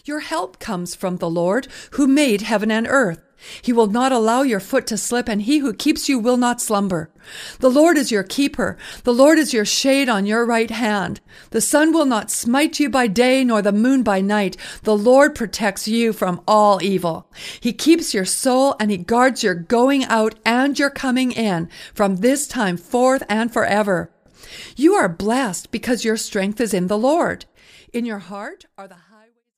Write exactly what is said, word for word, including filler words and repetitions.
Your help comes from the Lord, who made heaven and earth. He will not allow your foot to slip, and he who keeps you will not slumber. The Lord is your keeper. The Lord is your shade on your right hand. The sun will not smite you by day, nor the moon by night. The Lord protects you from all evil. He keeps your soul, and he guards your going out and your coming in from this time forth and forever. You are blessed because your strength is in the Lord. In your heart are the